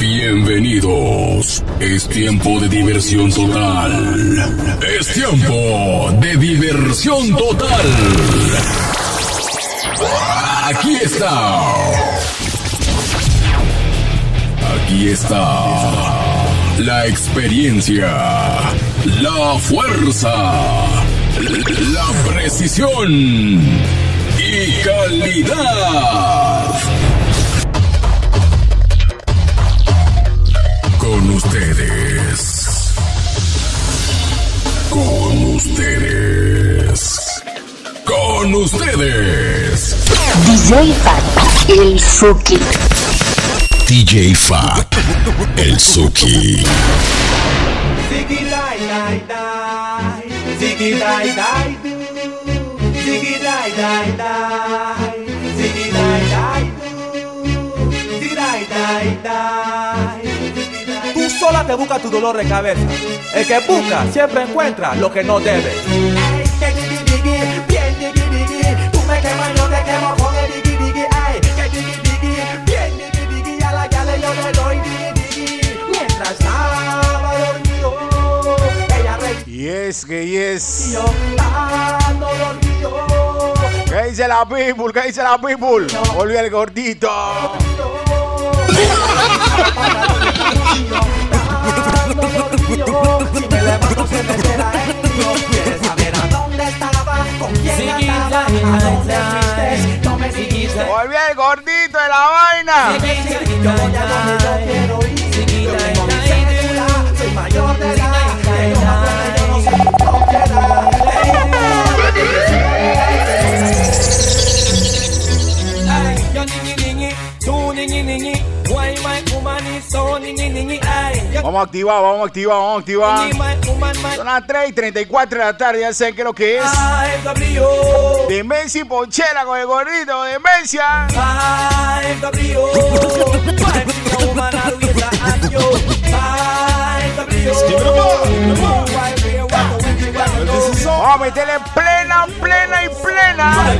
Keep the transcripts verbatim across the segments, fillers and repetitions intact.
Bienvenidos. Es tiempo de diversión total. Es tiempo de diversión total. Aquí está. Aquí está. La experiencia. La fuerza. La precisión. Y calidad. Con ustedes. Con ustedes. Con ustedes. D J Fat, el Suki. D J Fat, el Suki. Ziggy die die die, ziggy die die do, ziggy die die die, ziggy die die do, ziggy die die die. Tú sola te buscas tu dolor de cabeza. El que busca siempre encuentra lo que no debe. Ay, que diggy diggy, bien diggy diggy. Tú me quemas, yo te quemo con el diggy diggy. Ay, que diggy diggy, bien diggy diggy. A la gale yo le doy diggy diggy. Mientras estaba dormido, ella re... Yes, que yes. Yo estando dormido. ¿Qué dice la people? ¿Qué dice la people? Volvió el gordito. Si me levanto se me entera el tío. Quieres saber a dónde estaba, con quién andaba, a dónde fuiste, no me seguiste. Volvió el gordito de la vaina. Yo voy a donde yo quiero ir. Yo tengo mi cédula, soy mayor de edad. Tengo más buena, yo no soy propiedad. Ay, yo niñi niñi, tú niñi niñi. Why my woman is so niñi niñi. Ay, Vamos a activar, vamos a activar, vamos a activar. Son las tres y treinta y cuatro de la tarde, ya saben qué es lo que es. Demencia y Ponchera con el gordito, demencia. Vamos a meterle plena, plena y plena.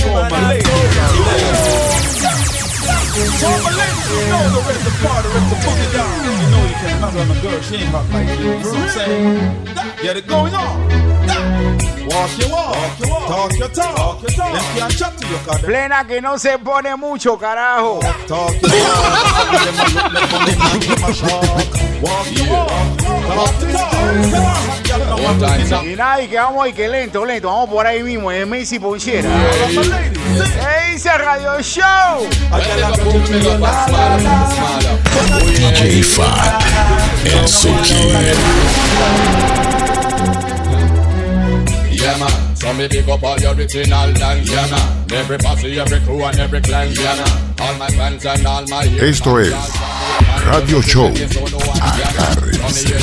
So my ladies, you know the rest of the party, rest the boogie down. You know you can't handle on a girl, she ain't hot like you. You know what I'm saying? Get it going on. Walk your walk, talk your talk, them can't chat to you, cause plena que no se pone mucho, carajo. talk your talk, walk your walk, talk your talk. Y nada, y que vamos ahí, que lento, lento, vamos por ahí mismo, en Messi Ponchera. ¿Qué dice Radio Show? D J Fat, el Suki. Yeah man, so me pick up all the original dance, yeah man. Every posse, every crew and every clan, yeah man. All my fans and all my years. Esto es Radio Show. Agárrense.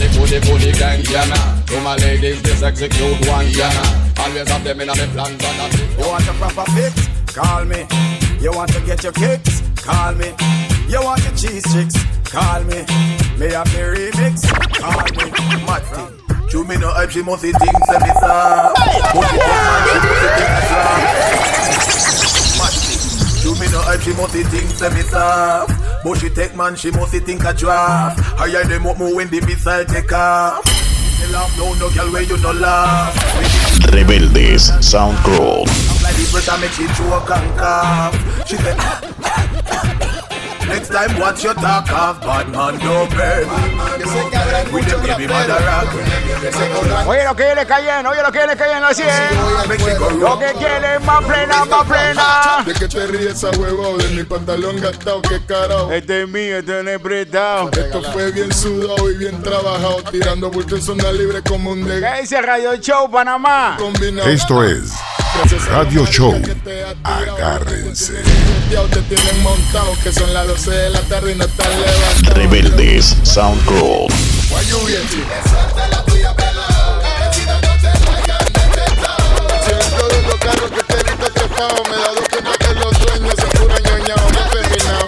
To my ladies, this execute one, yeah man. Always have them in a me plans and a big. You want a proper fix? Call me. You want to get your kicks? Call me. You want your cheese chicks? Call me. Me have the remix? Call me. Mad thing. You me no hype, she must think say me soft. But she take man, she must think a drop. Mad thing. You me no hype, she must think say me soft. But she take man, she must think a drop. Higher them up more when the missile take off. You laugh, no, no girl, where you no laugh. Rebeldes Sound Crew. Like the pressure make she choke and cough. She say, next time watch your talk off. Bad man no burn. With the baby mother rock. Oye, lo que viene cayendo, oye, lo que viene cayendo así es. Lo que quiere es más plena, más plena. De que te ríes a huevo, de mi pantalón gastado, qué carajo. Este es mío, este no es prestado. Esto fue bien sudado y bien trabajado, tirando bulto en zona libre como un de. ¿Qué dice Radio Show Panamá? Combinado. Esto es Radio Show. Agárrense. Te tienen montado, que son las doce de la tarde y no están levantados. Rebeldes Sound Crew. Siempre de los carros que te visto trepado, me he dado cuenta que los dueños se puro ñoñao y afeminado.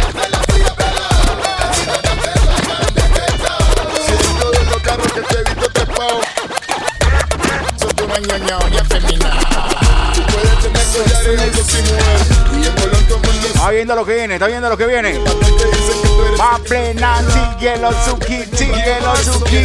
Siempre de los carros que te visto trepado, son puro ñoñao y afeminado. Tú puedes tener collares algo sin mujer, y en Colón todo el mundo Está viendo lo que viene, está viendo lo que viene. Va plena, síguelo, Suki, síguelo, Suki.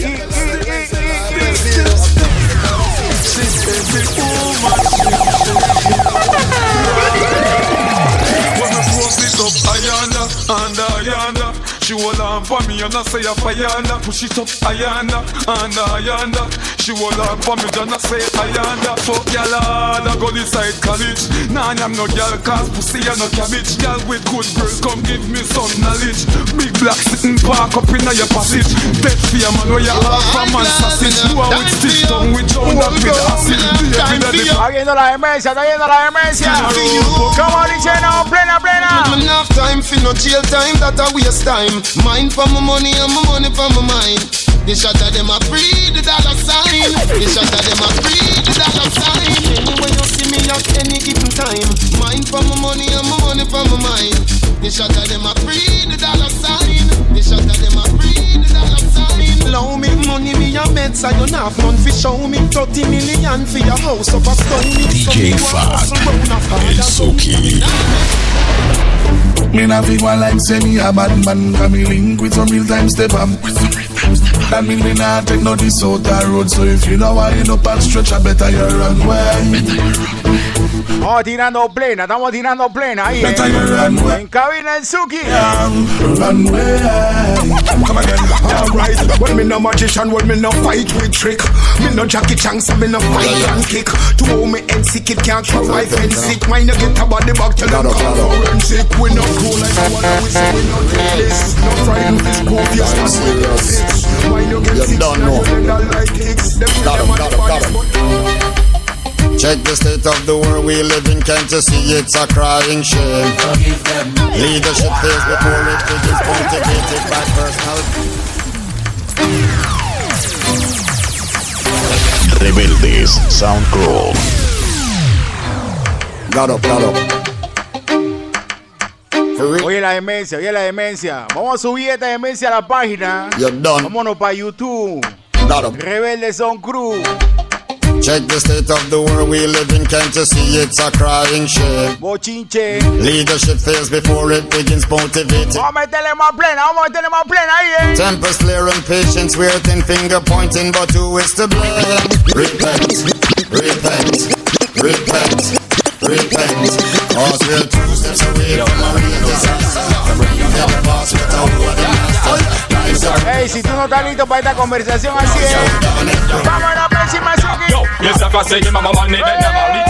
She hold on for me and I say a Ayanda. Push it up Ayanda, and Ayanda. She hold on for me and I say Ayanda. Fuck y'all hard, I go inside college. Nah, I'm no girl cause pussy and no cabbage. Girl with good girls, come give me some knowledge. Big black sitting park up in your passage. Dead fear man where you have from man sausage. Who are with stitch tongue, with drown up with acid. Está viendo la demencia, está viendo la demencia. Como dice, no, plena, plena. Enough time for no jail time, that a waste time. Mine for my money and my money for my mind. The shot of them a free the dollar sign. The shot of them a free the dollar sign. Anyway you see me at any given time. Mine for my money and my money for my mind. The shot of them a free the dollar sign. The shot of them a free the dollar sign. Allow me money me a bed so you not have none fi show me. Thirty million for your house up a stone. D J Fat, El Suki. Me na fi one like say me a bad man. Can me link with some real time step up. That mean me nah take no this out the road. So if you know I end up and stretch, I better you run way. Estamos tirando plena, estamos tirando plena ahí, eh. En cabina el Suki. Run way. Come again. Alright, well me no magician, well me no fight with trick. Me no Jackie Chan, so me no fight and kick. To hold me and sick, it can't throw life and sick. Why no get about the back to the forensic? We no cool like the one we say we no take this. No frighten this goof, yes, no serious. Why no get sick, now you don't like kicks. Them got him, got him, got him. Check the state of the world we live in, can't you see it's a crying shame? Leadership fails before it begins, motivated by personal. Rebeldes Sound Crew. Got up, got up. Oye la demencia, oye la demencia. Vamos a subir esta demencia a la página. You're done. Vámonos para YouTube. Got up. Rebeldes Sound Crew. Check the state of the world we live in, can't you see it's a crying shame? Bochinche. Leadership fails before it begins, motivated. Vamos a meterle más plena, vamos a meterle más plena ahí, eh. Tempers flaring, patience wearing, finger pointing, but who is to blame? Repent, repent, repent, repent. Cause we're two steps away from a real disaster. Never pass without what the master. Hey, si tú no estás listo para esta conversación así es. Vamos a la próxima, Suki. Yo, yes, if I say you mama money, then never leave.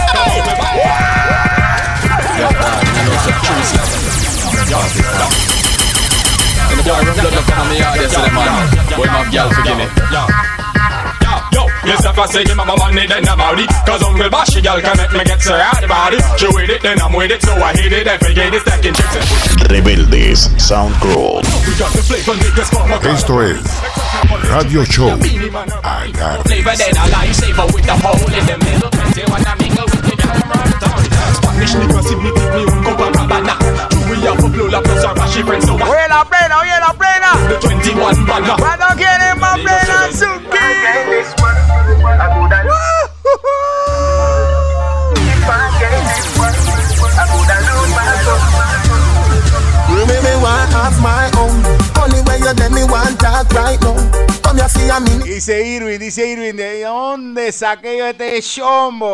And the boy run blood up on me, yes, the man. Boy, my girl, forgive me. Yo, yes, if I say you mama money, then never leave. Cause Uncle Bashy girl can make me get so hard about it. She with it, then I'm with it, so I hate it. I forget it, stacking chicks and push. Rebeldes Sound Crew. Esto es Radio Show. Agarre. Flavor then I like savor with the hole in the middle. They wanna mingle with me, I'm around town. Spanish niggas see me take me un Copacabana. We have a blow la plus our Bashy friends so oye la plena, oye la plena. The twenty-one banner. Cuando quieren más plena, Suki. Me want have my own. Only when you let me want talk right now. Come here, see a minute. Dice Irwin, dice Irwin, ¿de dónde saqué yo este chombo?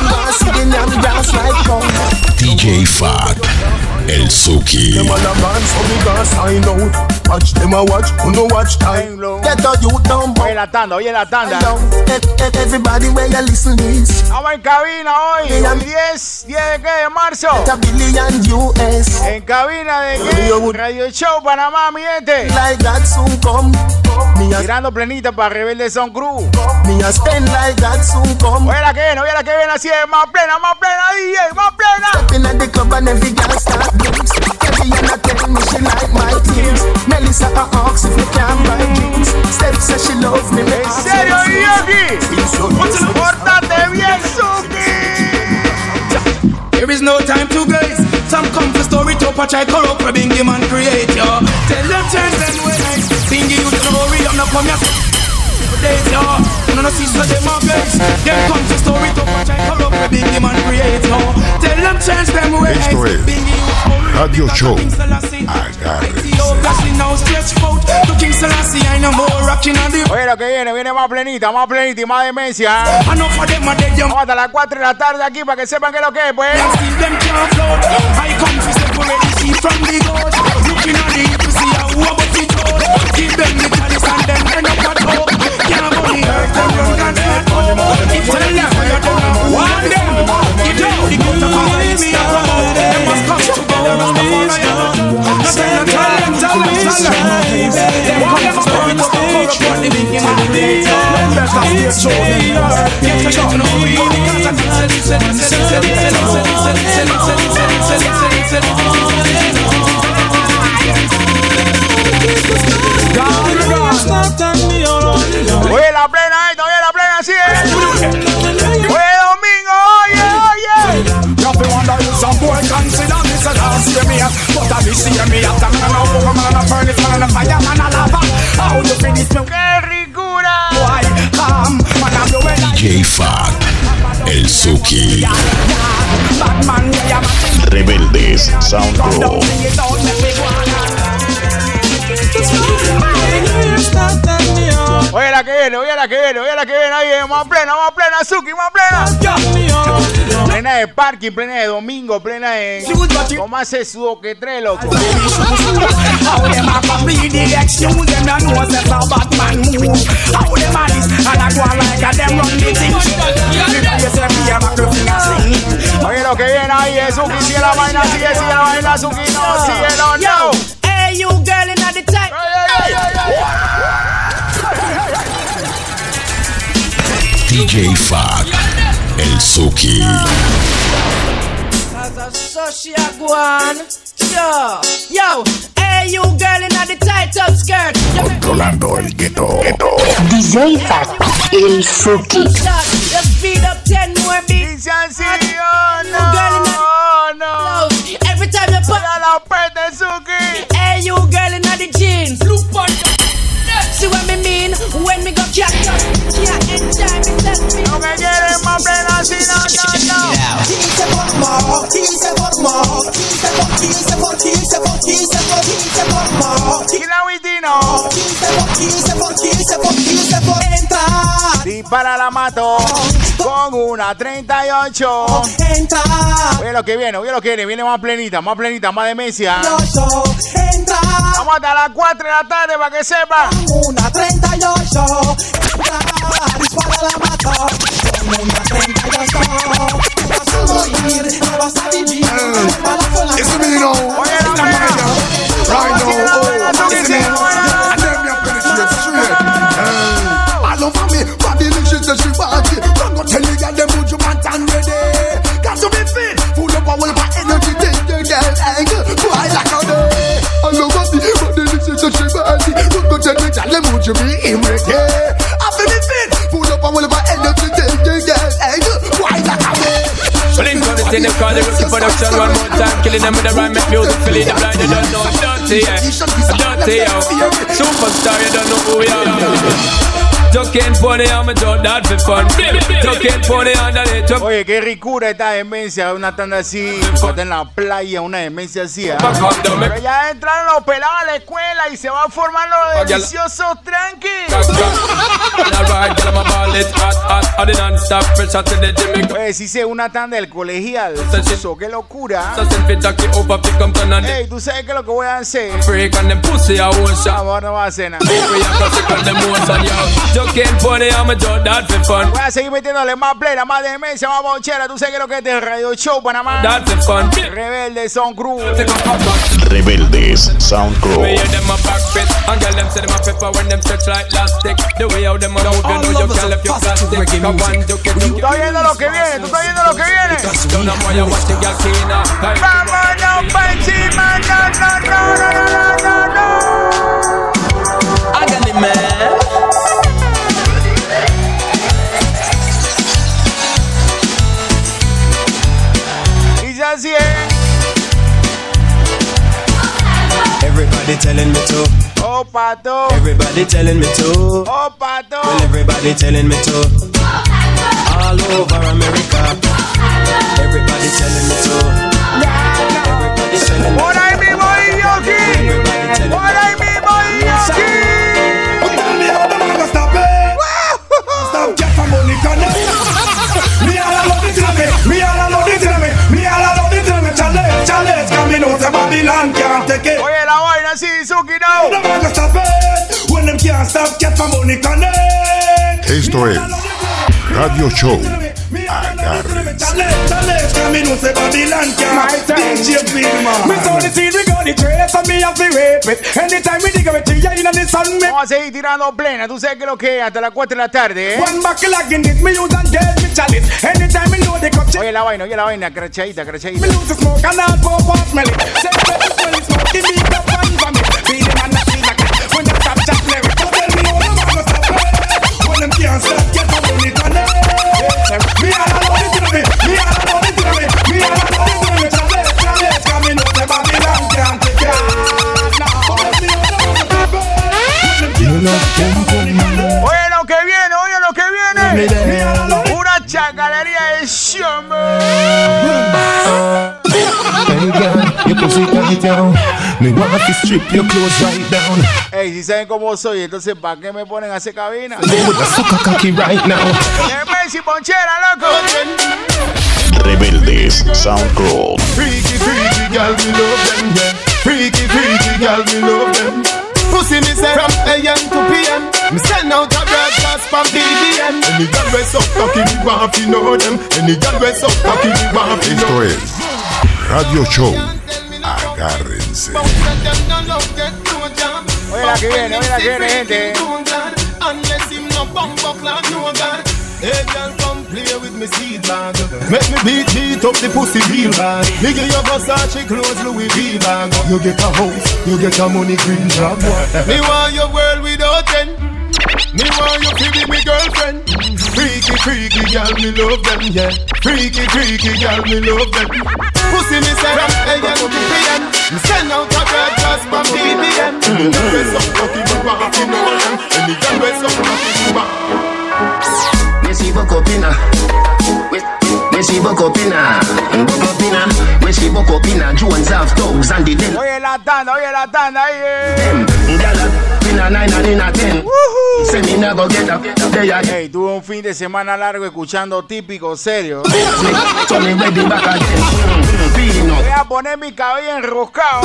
D J Fat, El Suki. Them all a man, so we gonna sign out. Watch them a watch, who no watch time. Get a youth down. Oye la tanda, oye la tanda. Everybody when you listen this. Vamos en cabina hoy, el diez, diez de qué, de marzo. A billion U S. En cabina de qué, Radio Show Panamá, mi gente. Like that soon come. Tirando plenita para Rebeldes Sound Crew. Me a spend like that soon come. Oye la que viene, oye la que viene así es más plena, más plena, D J, más plena. Stepping at the club and every girl start drinks. Every year tell me she like my teams. Melissa a ox if you can't buy jeans. Steph says she loves me. En serio, Yogi. Pórtate bien, Suki. There is no time to grace. Some come for story to patch I corrupt for Bingy man create yo. Tell them change them ways. Bingy you the worry I'm not from your days yo. No no see so them a grace. Them come for story to patch I corrupt for Bingy man create yo. Tell them change them ways. Esto es Radio Show. Agárrense. Oye, lo que viene, viene más plenita, más plenita y más demencia. Vamos hasta las cuatro de la tarde aquí para que sepan qué es lo que es, pues. Oye, la plena, esto, oye, la plena, así es. Oye, domingo, oye, oye. You have to wonder if some boy consider me so don't see me. But I be see me after me no book man a furnace man a fire man a lava. How you finish me? ¡Qué ricura! Why come man a blow it like D J Fat, el Suki. Batman, yeah, Rebeldes Sound Pro. Oye la que viene, oye la que viene, oye la que viene, oye, más plena, más plena, Suki, más plena. Plena de parking, plena de domingo, plena de... ¿Cómo hace su oquetre, loco? Oye lo que viene ahí es Suki, sigue la vaina, sigue, sigue la vaina, Suki, no, sigue, no, no. Hey, you girl in the tight. D J Fat, el Suki. Yo, yo, hey, you girl in the tight up skirt. Controlando el ghetto. D J Fat, el Suki. Just beat up ten more beats. Oh, no, no. Every time you put la pete, Suki. Hey, you girl in the jeans. Look on. See what me mean when me go catch up. Can't enjoy me, tell me. No me quieres más plena así, no, no, no. Team se fuck more, team se fuck more, team se fuck, team se fuck, team se fuck, team se fuck, team se fuck more. Kila Witino. Team se fuck, team se fuck, team se fuck, team se fuck. Entra. Dispara la mato con una treinta y ocho. Entra. Oye lo que viene, oye lo que viene, viene más plenita, más plenita, más demencia. Entra. Vamos hasta las cuatro de la tarde para que sepa. Una treinta y ocho. Entra. Dispara la mato con una treinta y ocho. Te vas a morir, te vas a vivir. It's me now. Oye It's lo the que man viene. right now. Oh, it's me. And then me a penetrate straight. All over me, body lick she say she want it. Run go tell the girl them put you man and ready. Got to be fit, full up a whole of energy. Take the girl and go high like a day. All over me, body lick she say she want it. Run go tell the girl them put you be him ready. I feel me fit, full up a whole of energy. Take the girl and go high like a day. Pulling on the thing, they call it rookie production. One more time, killing them with the rhyme, make music, feeling the blind. You don't know, dirty, yeah, dirty, yo. Superstar, you don't know who we are. Joking pony, I'm a joke that for fun. Joking pony, under it. Oye, qué ricura esta demencia, una tanda así, está en la playa, una demencia así, ¿eh? Pero ya entraron los pelados a la escuela y se van formando los deliciosos tranqui. Oye, si sé una tanda del colegial, eso, qué locura. Ey, tú sabes que lo que voy a hacer. Vamos, no va a hacer nada. Voy a seguir metiéndole más plena, más demencia, más bonchera. Tú sabes que lo que es de Radio Show Panamá. Rebeldes Sound Crew. Rebeldes Sound Crew. Tú estás viendo lo que viene, tú estás viendo lo que viene. Vámonos pa' encima, no, no, no, no, no, no. Hágale, man. Así es. Everybody telling me to. Oh, pato. Everybody telling me to. Oh, pato. Well, everybody telling me to. All over America. Everybody telling me to. Everybody telling me to. stop, get my money connect. Esto es Radio Show. Agárrense. Vamos a seguir tirando plena. Tú sabes que lo que es hasta las cuatro de la tarde, ¿eh? Oye la vaina, oye la vaina, crachadita, crachadita. Oye lo que viene, oye lo que viene. Una chacalería de shombo. Ey, si saben cómo soy, entonces ¿para qué me ponen a hacer cabina? Messi Ponchera, loco. Rebeldes SoundCloud. Freaky, freaky, girl, we love them, yeah. Freaky, freaky, girl, we love them. Pussy me say from A M to P M. Me send out a broadcast from P B M. Any girl we so cocky, we want to know them. Any girl we so cocky, we want to know them. Esto es Radio Show. Agárrense. Oye la que viene, oye la que viene, gente. Unless him no bumbo clock, no God. Hey girl, come play with me seed bag. Make me beat, beat up the pussy real bad. Me give you Versace clothes, Louis V bag. You get a house, you get a money green job. Me want your world without end. Me want you to be me girlfriend. Freaky, freaky girl, me love them, yeah. Freaky, freaky girl, me love them. Pussy me say from A M to P M. Me send out a broadcast from P B M. Any girl we so lucky, we want to know them. Any girl we so lucky, we want. Where she woke up in a, where she woke up in a, woke up in a, where she woke up in a, Jones have dogs and the den. Oye la tanda, oye la tanda, ahí eh. Them, gyal in a nine and in a ten. Say me never get up, they are. Hey, tuve un fin de semana largo escuchando típico serio. So me ready back again. Voy a poner mi cabello enroscado.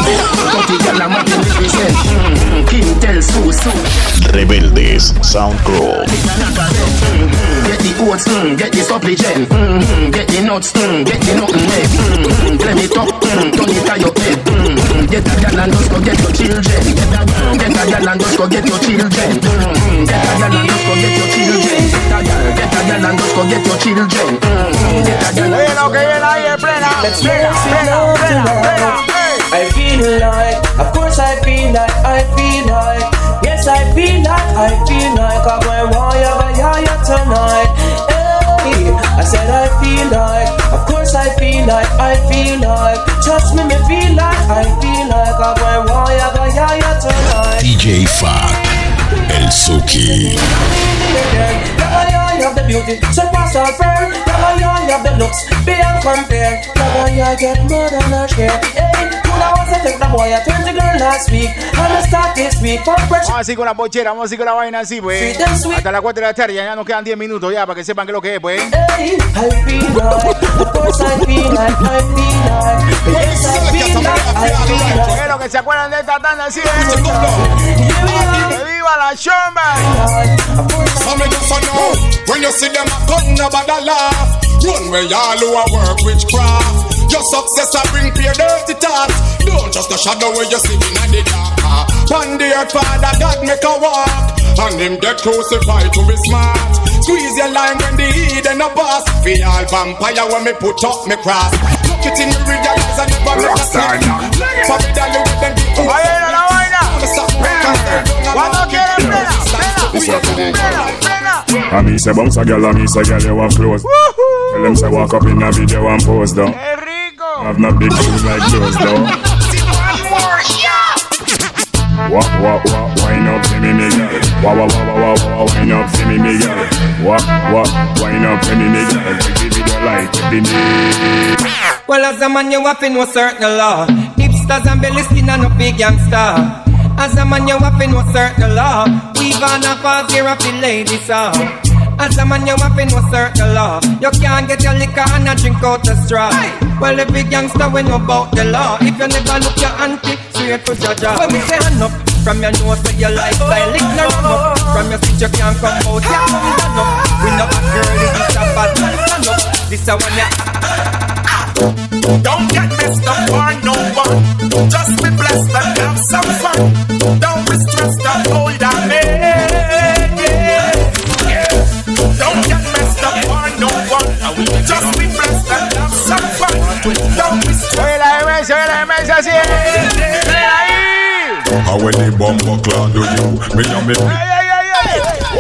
Rebeldes SoundCloud. Get the oats, mm, get the supplicant, mm, get the nuts, mm, get the nothing leg, mm, let me talk, mm, turn it to your head, mm, get a gal and just go get your children, get a gal and just go get your children, mm, get a gal and just go get your children, get a gal, get a gal and just go get your children, mm, get a gal. Oye lo que viene ahí es plena, plena, plena, plena, plena. I feel like, of course I feel like, I feel like, yes I feel like, I feel like I'm going wire, wire tonight. Hey, I said I feel like, of course I feel like, I feel like, trust me, me feel like, I feel like I'm going wire, wire tonight. D J Fat, El Suki. You have the beauty, surpass our friend. You have the looks, beyond compare. You get more than a share. Hey, you know what's the the boy, I turned the girl last week. I'm a start this week. Vamos así con la pochera, vamos así con la vaina así, pues. Hasta las cuatro de la tarde, ya nos quedan diez minutos ya para que sepan qué es lo que es, pues. Hey, I feel like, of course I feel like, I feel like, yes I feel like, I feel like. Es lo que se acuerdan de esta tanda así, ¿eh? ¡Que viva la chomba! When you see them a come, nobody laugh. Run where y'all who a work witchcraft. Your success a bring pure dirty thoughts. Don't just a shadow where you see in the dark. One day your father God make a walk, and him get crucified to be smart. Squeeze your line when the heat and a boss. Be all vampire when me put up me cross. Look it in your realize and never make a slip. Forbidden you with them people. Oye, no la vaina. Cuando quieres plena, plena, plena. I me say bounce a girl, I me say girl you have clothes. Tell them say walk up in a video and pose though. Have not big shoes like those though. Walk, walk, walk, wind up, see me, me girl. Walk, walk, walk, walk, walk, wind up, see me, me girl. Walk, walk, wind up, see me, me girl. Give it a light, give it a. Well, as a man, you have to know certain law. Hipsters and belly skin and no big gangster. As a man, you have to know certain law. We've on a pause here of the ladies song. As a man, you have to know certain law. You can't get your liquor and a drink out the straw. Well, the big gangster we know about the law. If you never look your auntie, straight to judge. When we say hand up, From your nose to your lifestyle, lick no ram up. From your feet you can't come out, yeah, come down up. We know a girl is this a bad man, stand up. This a one ya. Don't get messed up for no one. Just be blessed and have some fun. Don't be stressed and hold on me. Yeah, yeah. Don't get messed up for no one. Just be blessed and have some fun. Don't be stressed. Oye la demencia, oye la demencia, así es. Ven ahí. And when the bumper clown do you, me and me. Ay, ay, ay, ay.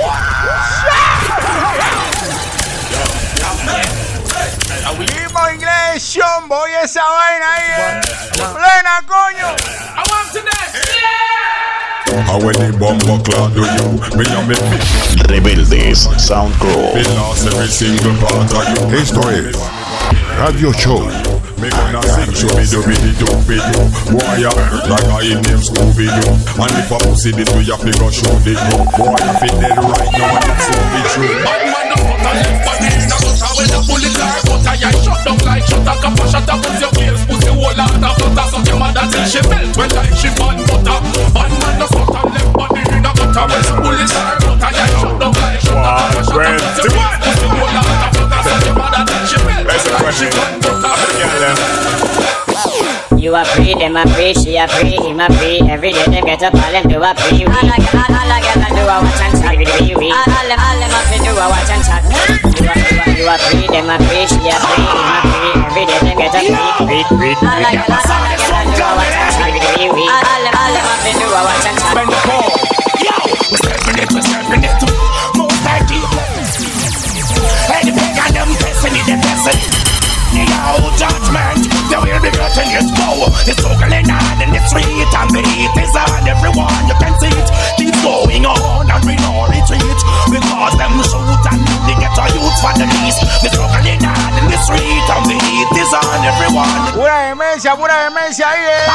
Mismo inglés, chombo y esa vaina ahí, eh. Plena, coño. I want to dance. And when the bumper clown do you, me and me. Rebeldes Sound Crew. It lost every single part of you. Esto es Radio Show. Me gonna sing show me do me do me do. Boy, ya like I in name Scooby Doo. And if I pussy this we have to go show the do. Boy, I feel dead right now and it's so be true. Bad man no put a left body in a gutter when a bullet car but I shut down like shut a cap a shut a put your face pussy whole lot of flutter so your mother till she melt when like she burn butter. Bad man no put a left body in a gutter when a bullet car but I shut down like shut a cap a shut a put your face pussy whole lot of flutter so your mother till she melt when like she burn butter. You are free, them are free, she are free, him are free. Every day them get up, all them do a free. All I get, all I get, do a watch and chat. All them, all them have to do a watch and chat. You are, you are, you are free, them are free, she are free, him are free. Every day them get up, free, free, free. All I get, all I get, do a watch and chat. All them, all them have to do a watch and chat. Yo, we're stepping it, we're stepping it. Move back to your place. Anything on them pressing it, they're pressing. No judgment, they will be getting it go. It's struggling on in the street and the heat is on everyone. You can see it keeps going on and we no retreat because them shoot and they get a youth for the least. They're struggling on in the street and the heat is on everyone. Pura demencia, pura demencia ahí, eh.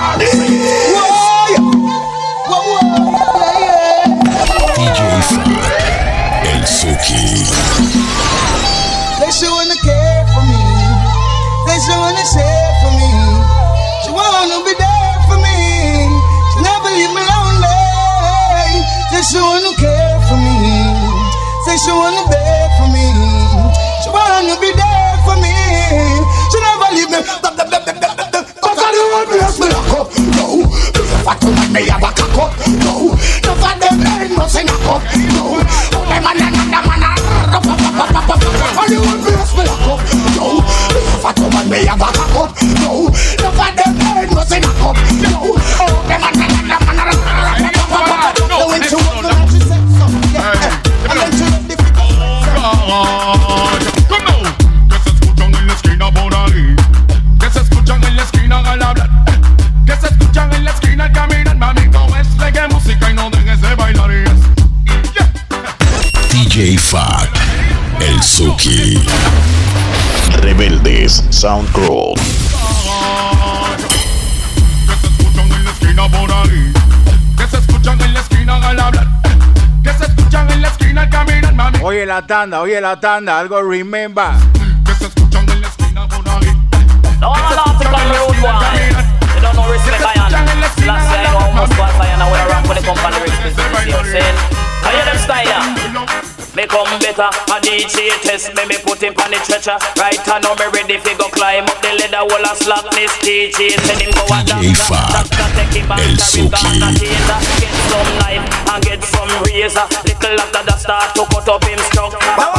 D J El Suki. They showing the care for me. They showing the share for me. She wanna be there for me. She never leave me lonely. They showing the care for me. Say she wanna beg for me. She wanna be there for me. She never leave me. But I don't want to bless me lock up. No, if I come and me have a cock up. No, no for them ain't nothing a cup. No, oh them man and them man a rap rap rap rap rap. I don't want to bless me lock up. No, if I come and me have a cock up. No, no for them ain't nothing a cup. No, oh them man and them man a rap rap rap rap. No, when you want to she said something, yeah. And then she let the come on, que se escuchan en la esquina por ahí. Que se escuchan en la esquina al hablar. Que se escuchan en la esquina al caminar. Mami, no es reggae música y no dejes de bailar. Yeah. D J Fat, El Suki. Rebeldes Sound Crew. Que se escuchan en la esquina por ahí. Que se escuchan en la esquina al hablar. Que se escuchan en la esquina al caminar. Mami. Oye la tanda, oye la tanda, algo remember. Que se escuchan en la esquina por ahí. No, I'm not to come road one. You don't know respect I am. Last year I almost qualified and I went around for the company business. You know what I'm saying? I hear them style. Me come better, a D J test me, me put him on the stretcher. Right now me ready fi go climb up the ladder wall of slackness. D J tell him go and dance, doctor take him back, carry down a taser. Get some knife and get some razor. Little after that start to cut up him struck.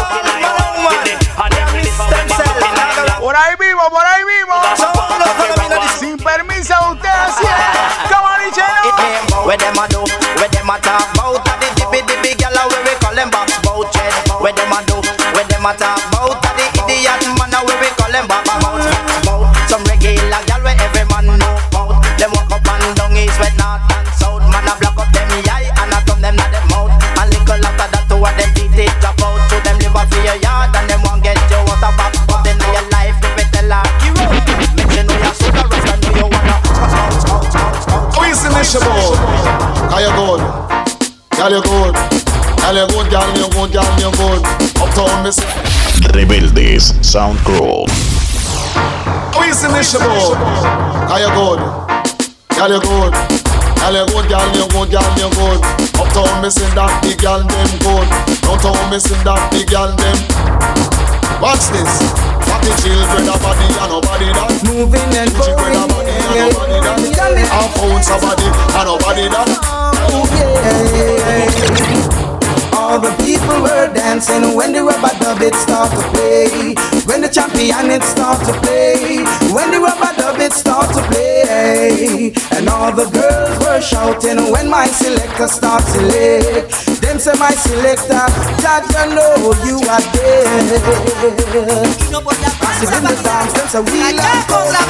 Por ahí vivo, por ahí vivo. Sin permiso usted así es. Come on, Icheno. Where them a do, where them a talk about. The dippy dippy gyal where we call them box bout chest. Where them a do, where them a talk about. The idiot man where we call them box bout bout. Some regular gyal where every man know about. Them walk up and down east, west, north and south. Man a block up them eye and a thumb them not them mouth. And little after that to what them teeth it drop out. To them live off your yard and them won't get you out of back. But in your life you better like you. Make you know you're so the rest and know you wanna out, out, out, out. Oh, it's in the show. Are you good? Girl, you good. Girl, you good, girl, you good, girl, you good. Uptown, miss. Rebeldes Sound Crew. Oh, it's in the show. Are you good? Girl, you good. Girl, you good, girl, you good, girl, you good. Uptown, me sing that the girl them good. Downtown, me sing that the girl them. Watch this. What the children a body and nobody that. Moving and children a body and nobody that. Half ounce a body and nobody that. Oh yeah. All the people were dancing when the rubber dub it start to play. When the champion it start to play. When the rubber dub it start to play. And all the girls were shouting when my selector start to select. Them say my selector, Judge, I know you are there. Passive in the dance, them say we like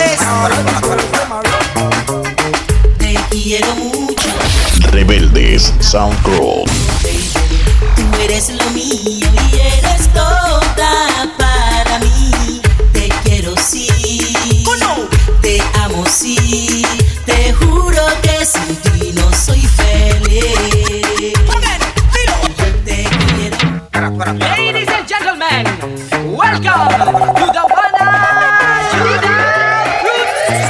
Te quiero mucho. Rebeldes Soundcrowl. Tú eres lo mío y eres toda para mí. Te quiero sí, te amo sí. Te juro que sin ti no soy feliz. Te quiero. Ladies and gentlemen, welcome to the Juana Judah Fruit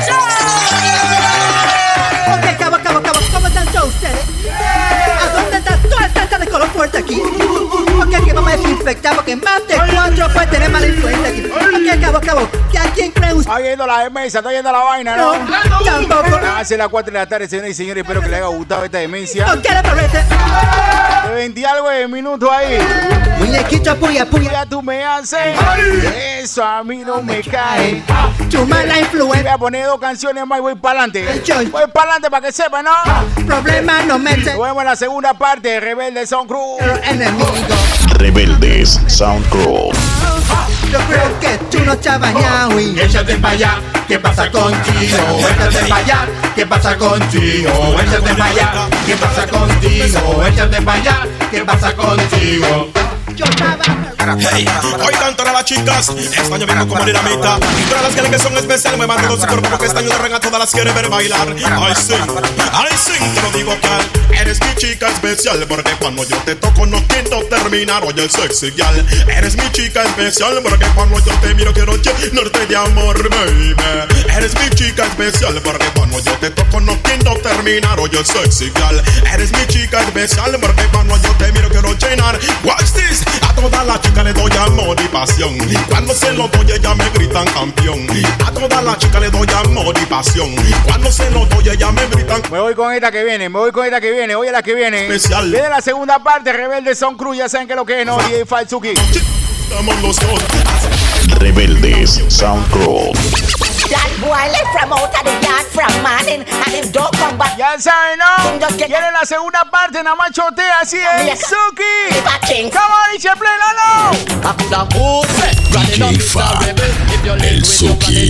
Show. Ok, cabo, cabo, cabo, ¿cómo están todos ustedes? ¿A dónde está toda esta gente de color fuerte aquí? Ok, que vamos a desinfectar porque más de cuatro puede tener mala influencia aquí. Ok, cabo, cabo, ¿que a quién creen ustedes? Está yendo la demencia, está yendo la vaina, ¿no? No, tampoco. Hace las cuatro de la tarde, señores y señores, espero que les haya gustado esta demencia. ¿Qué le parece? De veinte algo de minutos ahí. Muñequito puya, puya. Ya tú me haces. Eso a mí no me cae. Tu mala influencia. Voy a poner dos canciones más y voy para adelante. Voy para adelante para que sepan, ¿no? Problema no mete. Nos vemos en la segunda parte de Rebeldes Soundcrowl. Enemigo. Rebeldes Soundcrowl. Yo creo que tú no te has bañado y échate para allá, ¿qué pasa contigo? Échate para allá, ¿qué pasa contigo? Échate para allá, ¿qué pasa contigo? Échate para allá, ¿qué pasa contigo? Yo estaba. Hey, oigan todas las chicas, este año vengo como dinamita. Todas las que son especiales me mandan su cuerpo porque este año de rega todas las quieren ver bailar. I sing, I sing, te lo digo que eres mi chica especial porque cuando yo te toco no quiero terminar. Oye, el sexy gal, eres mi chica especial porque cuando yo te miro quiero llenarte de amor, baby. Eres mi chica especial porque cuando yo te toco no quiero terminar. Oye, el sexy gal, eres mi chica especial porque cuando yo te miro quiero llenar. Watch this, a todas las chicas le doy amor y pasión. Cuando se lo doy ella me gritan campeón. A todas las chicas le doy amor y pasión. Cuando se lo doy ella me gritan. Me voy con esta que viene, me voy con esta que viene. Oye la que viene. Especial. Viene la segunda parte, Rebeldes Soundcrowl. Ya saben que lo que es, ¿no? D J Fatsuki. Estamos los dos. Rebeldes Soundcrowl. That boy left from out of the yard from morning and him don't come back. Ya saben, ¿no? Viene la segunda parte, nada más chotea, así es. Suki. Come on, dice pleno, no. D J Fat, el Suki.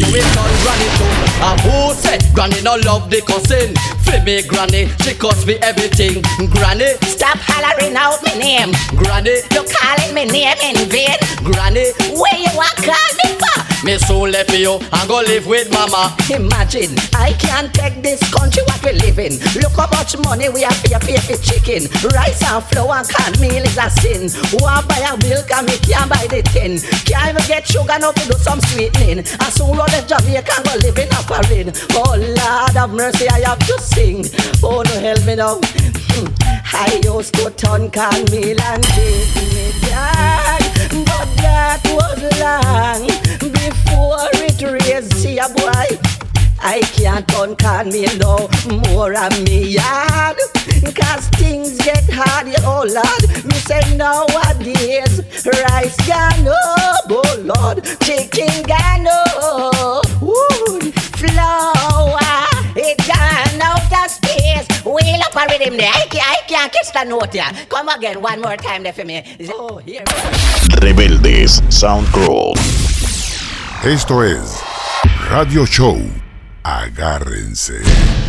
A who said Granny no love the cousin? For me, Granny, she cost me everything. Granny, stop hollering out my name. Granny, you calling me name in vain. Granny, where you want call me for? Me soon left you and go live with mama. Imagine, I can't take this country what we live in. Look how much money we have to pay for chicken. Rice and flour and canned meal is a sin. Want buy a milk and me can't buy the tin. Can't even get sugar now to do some sweetening. And soon run the Jamaica and go live in a foreign. Oh Lord have mercy, I have to sing. Oh no, help me now. I used to turn canned meal and give me that. But that was long before it raised. See a boy, I can't turn canned meal no more of me yard. Cause things get hard, oh Lord. Me say nowadays, rice gone up, oh Lord. Chicken gone up, wood, flour, it gone out of space. Wheel up a rhythm there, I can't, I can't catch the note here. Come again one more time there for me. Oh, here. Rebeldes Soundcrowl. Esto es Radio Show. Agárrense.